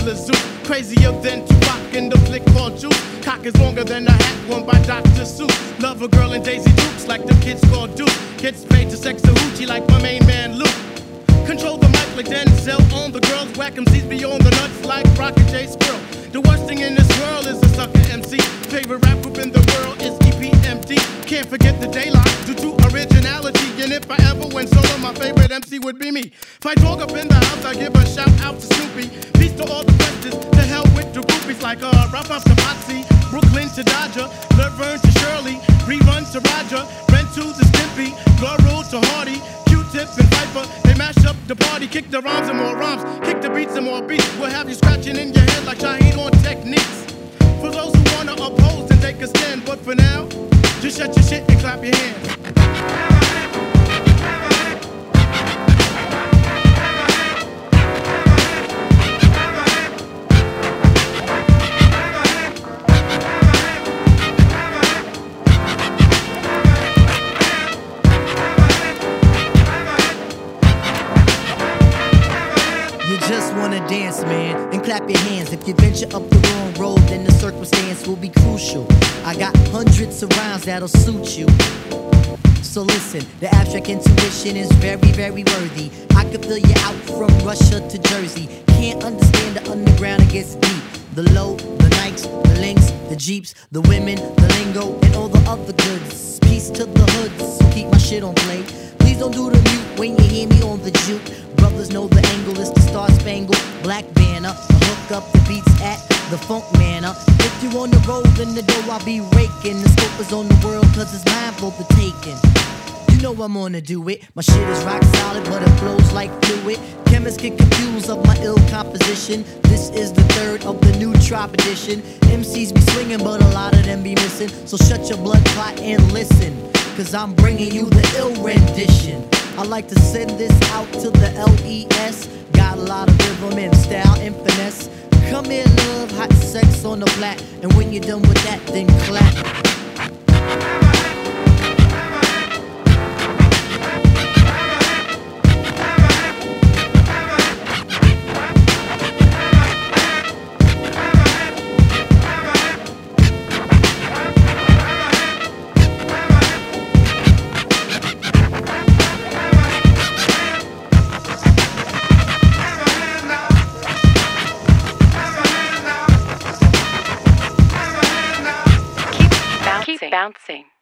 ruthless Zeus. Crazier than Tupac in the flick called Juice. Cock is longer than a hat worn by Dr. Seuss. Love a girl in Daisy Dukes like the kids called Duke. Gets paid to sex a hoochie like my main man Luke. Control the mic like Denzel on the girls. Whack MCs beyond the nuts like Rocket J Squirrel. The worst thing in this world is a sucker MC. Favorite rap group in the world is EPMD. Can't forget the daylight due to originality. And if I ever went solo, my favorite MC would be me. If I talk up in the house, I give a shout out to Snoopy. Peace to all the questions. To hell with the groupies like Ralph off to Potsy, Brooklyn to Dodger, Laverne to Shirley, Rerun to Roger, Brent to the Stimpy, Laurel to Hardy, Q-Tip and Viper. They mash up the party, kick the rhymes and more rhymes, kick the beats and more beats. We'll have you scratching in your head like Shaheed on Techniques. For those who wanna oppose and take a stand, but for now, just shut your shit and clap your hands. You just wanna dance, man, and clap your hands. If you venture up the wrong road, then the circumstance will be crucial. I got hundreds of rhymes that'll suit you. So listen, the abstract intuition is very, very worthy. I could fill you out from Russia to Jersey. Can't understand the underground, it gets deep. The low, the Nikes, the links, the Jeeps, the women, the lingo, and all the other goods. Peace to the hoods, so keep my shit on play. Please don't do the mute when you hear me on the juke. Brothers know the angle is the Star Spangled Black Banner. I hook up the beats at the Funk Manor. If you on the road in the dough, I'll be raking. The scope is on the world, cause it's mine for the taking. You know I'm gonna do it. My shit is rock solid, but it flows like fluid. Chemists get confused of my ill composition. This is the third of the new Tribe edition. MCs be swinging, but a lot of them be missing. So shut your blood clot and listen, cause I'm bringing you the ill rendition. I like to send this out to the LES. Got a lot of rhythm and style and finesse. Come here, love, hot sex on the flat. And when you're done with that, then clap. Keep bouncing.